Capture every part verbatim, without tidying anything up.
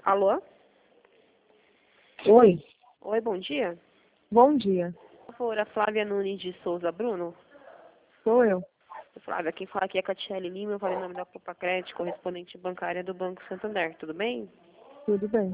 Alô? Oi, Oi, bom dia. bom dia. Por favor, a Flávia Nunes de Souza Bruno. Sou eu. Flávia, quem fala aqui é a Catiele Lima, eu falo em nome da Copa Crédito, correspondente bancária do Banco Santander, tudo bem? Tudo bem.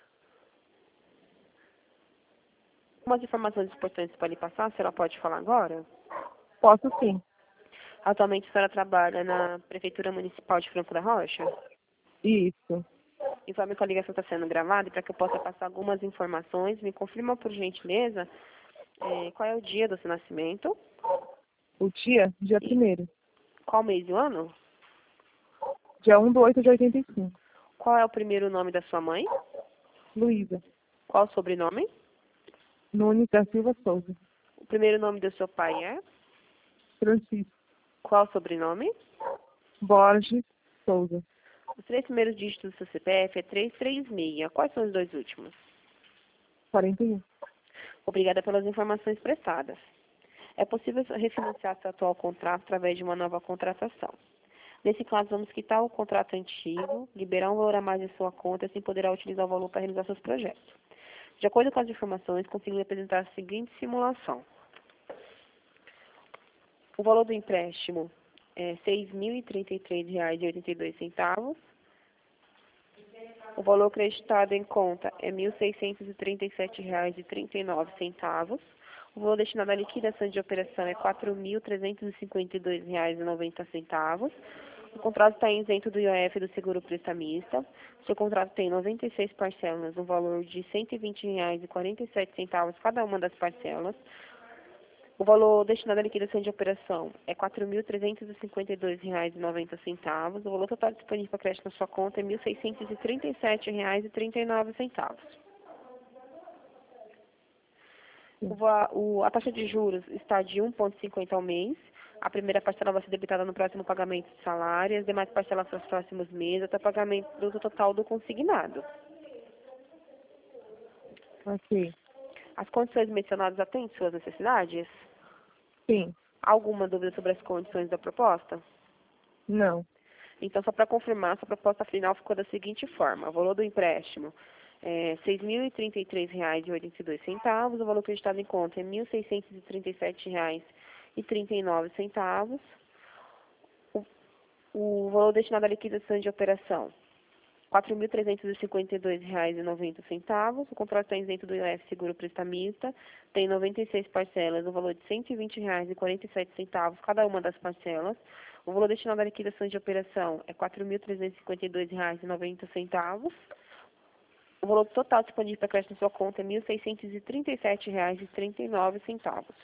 Umas informações importantes para lhe passar, a senhora pode falar agora? Posso sim. Atualmente a senhora trabalha na Prefeitura Municipal de Franco da Rocha? Isso. Informe que a ligação está sendo gravada e para que eu possa passar algumas informações, me confirma por gentileza eh, qual é o dia do seu nascimento, O dia, dia e primeiro. qual mês e o ano, Dia um de oito de oitenta e cinco. qual é o primeiro nome da sua mãe, Luísa. qual o sobrenome, Nunes da Silva Souza. o primeiro nome do seu pai é, Francisco. qual o sobrenome, Borges Souza. os três primeiros dígitos do seu C P F é trezentos e trinta e seis. Quais são os dois últimos? quarenta e um. Obrigada pelas informações prestadas. É possível refinanciar seu atual contrato através de uma nova contratação. Nesse caso, vamos quitar o contrato antigo, liberar um valor a mais em sua conta e assim poderá utilizar o valor para realizar seus projetos. De acordo com as informações, conseguimos apresentar a seguinte simulação. O valor do empréstimo é seis mil e trinta e três reais e oitenta e dois centavos. O valor acreditado em conta é mil seiscentos e trinta e sete reais e trinta e nove centavos. O valor destinado à liquidação de operação é quatro mil trezentos e cinquenta e dois reais e noventa centavos. O contrato está isento do I O F do seguro prestamista. Seu contrato tem noventa e seis parcelas, no valor de cento e vinte reais e quarenta e sete centavos cada uma das parcelas. O valor destinado à liquidação de operação é quatro mil trezentos e cinquenta e dois reais e noventa centavos. O valor total disponível para crédito na sua conta é mil seiscentos e trinta e sete reais e trinta e nove centavos. O, va- o, a taxa de juros está de um vírgula cinquenta ao mês. A primeira parcela vai ser debitada no próximo pagamento de salário, as demais parcelas para os próximos meses, até o pagamento do total do consignado. Ok. As condições mencionadas atendem suas necessidades? Sim. Alguma dúvida sobre as condições da proposta? Não. Então, só para confirmar, sua proposta final ficou da seguinte forma. O valor do empréstimo é seis mil e trinta e três reais e oitenta e dois centavos. O valor acreditado em conta é mil seiscentos e trinta e sete reais e trinta e nove centavos. O, o valor destinado à liquidação de operação, quatro mil trezentos e cinquenta e dois reais e noventa centavos. O contrato está isento do I O F seguro prestamista. Tem noventa e seis parcelas, no valor de cento e vinte reais e quarenta e sete centavos cada uma das parcelas. O valor destinado à liquidação de operação é quatro mil trezentos e cinquenta e dois reais e noventa centavos. O valor total disponível para crédito na sua conta é mil seiscentos e trinta e sete reais e trinta e nove centavos.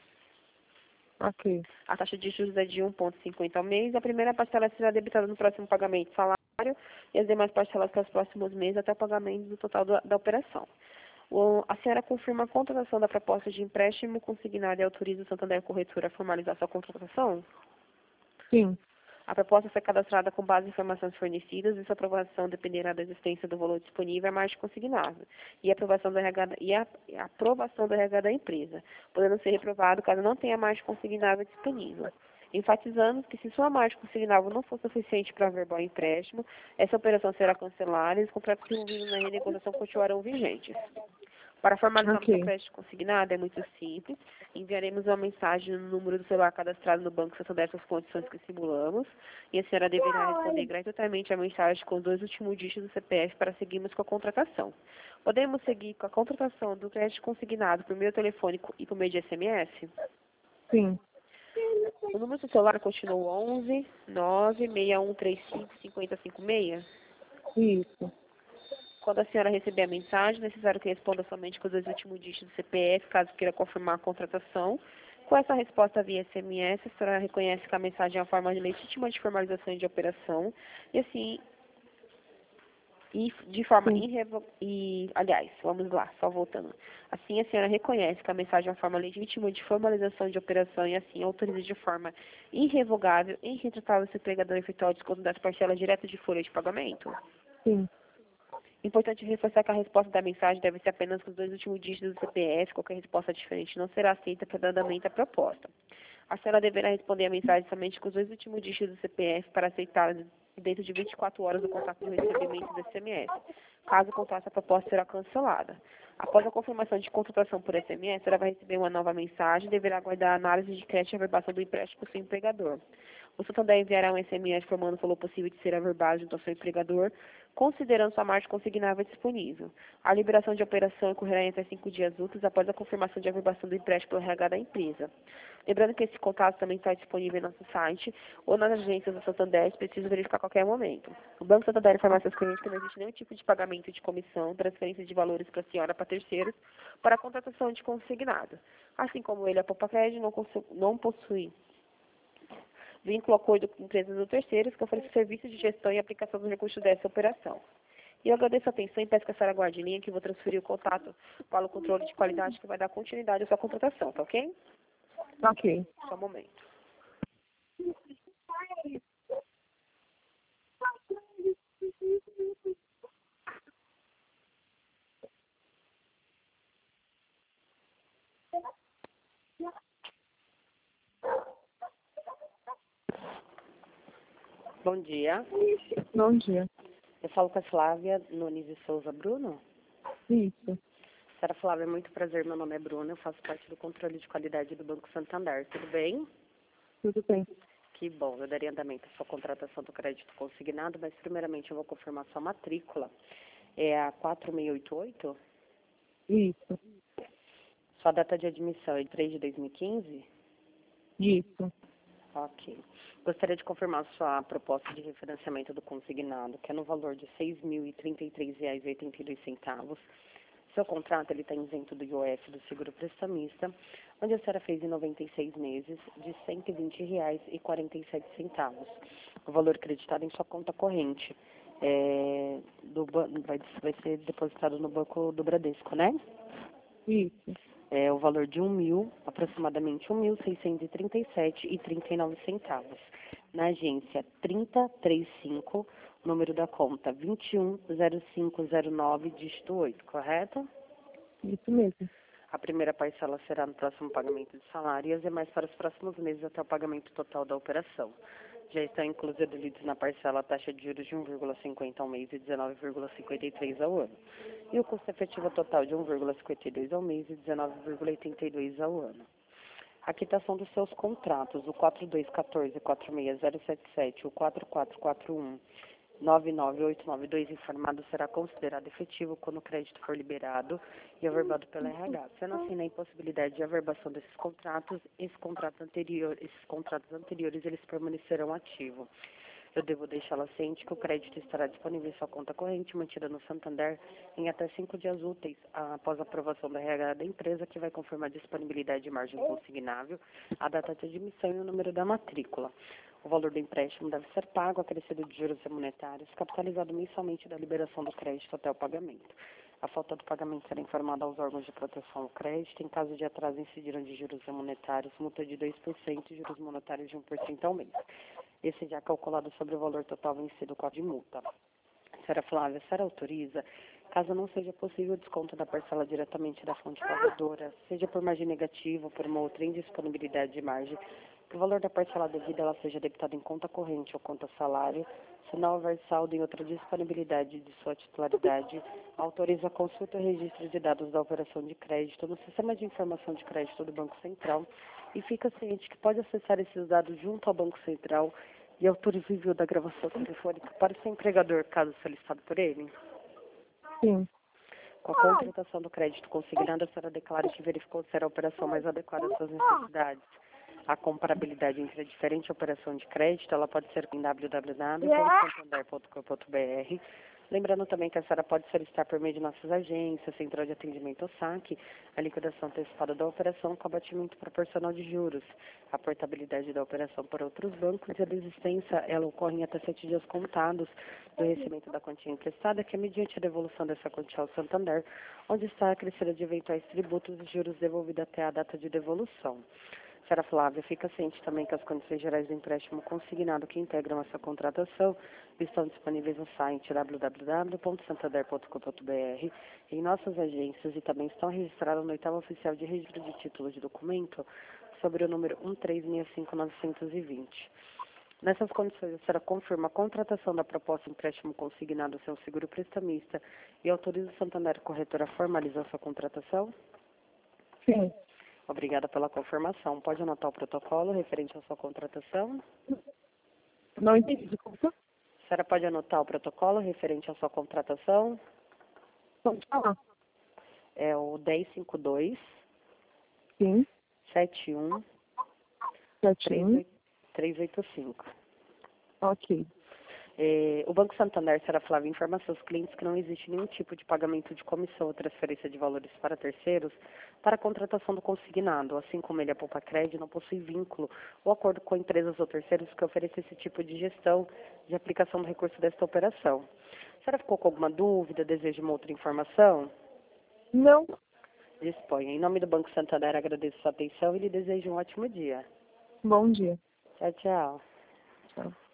Ok. A taxa de juros é de um vírgula cinquenta ao mês. A primeira parcela será debitada no próximo pagamento de salário e as demais parcelas para os próximos meses até o pagamento do total da, da operação. O, a senhora confirma a contratação da proposta de empréstimo consignado e autoriza o Santander Corretora a formalizar sua contratação? Sim. A proposta foi cadastrada com base em informações fornecidas e sua aprovação dependerá da existência do valor disponível à margem consignada e a aprovação do R H, e a, e a aprovação do R H da empresa, podendo ser reprovado caso não tenha margem consignável disponível. Enfatizando que se sua margem consignável não for suficiente para averbar o empréstimo, essa operação será cancelada e os contratos envolvidos na renegociação continuarão vigentes. Para formalizar Ok. o crédito consignado é muito simples. Enviaremos uma mensagem no número do celular cadastrado no Banco Santander com as condições que simulamos e a senhora deverá responder gratuitamente a mensagem com os dois últimos dígitos do C P F para seguirmos com a contratação. Podemos seguir com a contratação do crédito consignado por meio telefônico e por meio de S M S? Sim. O número do celular continua onze nove seis um três cinco cinco zero cinco seis? Isso. Quando a senhora receber a mensagem, é necessário que responda somente com os dois últimos dígitos do C P F, caso queira confirmar a contratação. Com essa resposta via S M S, a senhora reconhece que a mensagem é uma forma legítima de formalização de operação e assim, e de forma Sim. irrevo... e, aliás, vamos lá, só voltando. Assim, a senhora reconhece que a mensagem é uma forma legítima de formalização de operação e assim autoriza de forma irrevogável e irretratável o seu empregador efetuar o desconto das parcelas diretas de folha de pagamento? Sim. Importante reforçar que a resposta da mensagem deve ser apenas com os dois últimos dígitos do C P F. Qualquer resposta diferente não será aceita para andamento da proposta. A senhora deverá responder a mensagem somente com os dois últimos dígitos do C P F para aceitá-la dentro de vinte e quatro horas do contato de recebimento do S M S. Caso contrário, a proposta será cancelada. Após a confirmação de contratação por S M S, ela vai receber uma nova mensagem e deverá aguardar a análise de crédito e averbação do empréstimo por seu empregador. O Santander enviará um S M S informando o valor possível de ser averbado junto ao seu empregador, considerando sua margem consignável disponível. A liberação de operação ocorrerá em até cinco dias úteis após a confirmação de averbação do empréstimo pelo R H da empresa. Lembrando que esse contato também está disponível em nosso site ou nas agências do Santander, se preciso verificar a qualquer momento. O Banco Santander informa seus clientes que não existe nenhum tipo de pagamento de comissão, transferência de valores para a senhora para terceiros para a contratação de consignado. Assim como ele, a Poupa Crédito não, não possui vínculo acordo com empresas ou terceiros que oferecem serviços de gestão e aplicação dos recursos dessa operação. E eu agradeço a atenção e peço que a senhora aguarde em linha que eu vou transferir o contato para o controle de qualidade que vai dar continuidade à sua contratação, tá ok? Ok. Só um momento. Bom dia. Bom dia. Eu falo com a Flávia Nunes de Souza Bruno. Isso. Senhora Flávia, muito prazer. Meu nome é Bruna. Eu faço parte do controle de qualidade do Banco Santander. Tudo bem? Tudo bem. Que bom. Eu daria andamento à sua contratação do crédito consignado, mas primeiramente eu vou confirmar sua matrícula. É a quatro seis oito oito? Isso. Sua data de admissão é de três de dois mil e quinze? Isso. Ok. Gostaria de confirmar sua proposta de refinanciamento do consignado, que é no valor de seis mil e trinta e três reais e oitenta e dois centavos. Seu contrato está isento do I O F do seguro prestamista, onde a senhora fez em noventa e seis meses de cento e vinte reais e quarenta e sete centavos. O valor creditado em sua conta corrente é, do, vai, vai ser depositado no Banco do Bradesco, né? Isso. É o valor de um mil, aproximadamente um mil seiscentos e trinta e sete reais e trinta e nove centavos. Na agência trinta trinta e cinco, número da conta vinte e um zero cinco zero nove, dígito oito, correto? Isso mesmo. A primeira parcela será no próximo pagamento de salário e as demais para os próximos meses até o pagamento total da operação. Já estão inclusos delitos na parcela a taxa de juros de um vírgula cinquenta ao mês e dezenove vírgula cinquenta e três ao ano. E o custo efetivo total de um vírgula cinquenta e dois ao mês e dezenove vírgula oitenta e dois ao ano. A quitação dos seus contratos, o quatro dois um quatro, quatro seis zero sete sete, o quatro quatro quatro um, nove nove oito nove dois informado será considerado efetivo quando o crédito for liberado e averbado pela R H. Sendo assim, na impossibilidade de averbação desses contratos, esse contrato anterior, esses contratos anteriores eles permanecerão ativos. Eu devo deixá-la ciente que o crédito estará disponível em sua conta corrente, mantida no Santander, em até cinco dias úteis após a aprovação da R H da empresa, que vai confirmar a disponibilidade de margem consignável, a data de admissão e o número da matrícula. O valor do empréstimo deve ser pago, acrescido de juros monetários, capitalizado mensalmente da liberação do crédito até o pagamento. A falta do pagamento será informada aos órgãos de proteção ao crédito. Em caso de atraso, incidirão de juros monetários, multa de dois por cento e juros monetários de um por cento ao mês. Esse já é calculado sobre o valor total vencido com a de multa. Senhora Flávia, a senhora autoriza, caso não seja possível o desconto da parcela diretamente da fonte pagadora, seja por margem negativa ou por uma outra indisponibilidade de margem, que o valor da parcela devida ela seja debitado em conta corrente ou conta salário, se não houver saldo em outra disponibilidade de sua titularidade, autoriza a consulta e registro de dados da operação de crédito no Sistema de Informação de Crédito do Banco Central e fica ciente que pode acessar esses dados junto ao Banco Central e autoriza o envio da gravação telefônica para o seu empregador, caso solicitado por ele. Sim. Com a contratação do crédito consignado, a senhora declara que verificou ser a operação mais adequada às suas necessidades. A comparabilidade entre a diferente operação de crédito, ela pode ser em w w w ponto santander ponto com ponto b r. Lembrando também que a senhora pode solicitar por meio de nossas agências, central de atendimento ao saque, a liquidação antecipada da operação com abatimento proporcional de juros. A portabilidade da operação por outros bancos e a desistência, ela ocorre em até sete dias contados do recebimento da quantia emprestada, que é mediante a devolução dessa quantia ao Santander, onde está acrescida de eventuais tributos e juros devolvidos até a data de devolução. Senhora Flávia, fica ciente também que as condições gerais do empréstimo consignado que integram essa contratação estão disponíveis no site w w w ponto santander ponto com ponto b r, em nossas agências e também estão registradas no oitavo oficial de registro de título de documento sobre o número um três seis cinco nove dois zero. Nessas condições, a senhora confirma a contratação da proposta de empréstimo consignado ao seu seguro prestamista e autoriza o Santander Corretora a formalizar sua contratação? Sim. Obrigada pela confirmação. Pode anotar o protocolo referente à sua contratação? Não entendi, desculpa. A senhora pode anotar o protocolo referente à sua contratação? Pode falar. É o dez cinco dois, Sim. sete um, Sete um. três oito cinco. Ok. É, o Banco Santander, senhora Flávia, informa seus clientes que não existe nenhum tipo de pagamento de comissão ou transferência de valores para terceiros para a contratação do consignado, assim como ele, a Poupa Cred, não possui vínculo ou acordo com empresas ou terceiros que ofereçam esse tipo de gestão de aplicação do recurso desta operação. A senhora ficou com alguma dúvida, deseja uma outra informação? Não. Disponha. Em nome do Banco Santander, agradeço sua atenção e lhe desejo um ótimo dia. Bom dia. Tchau, tchau. Tchau.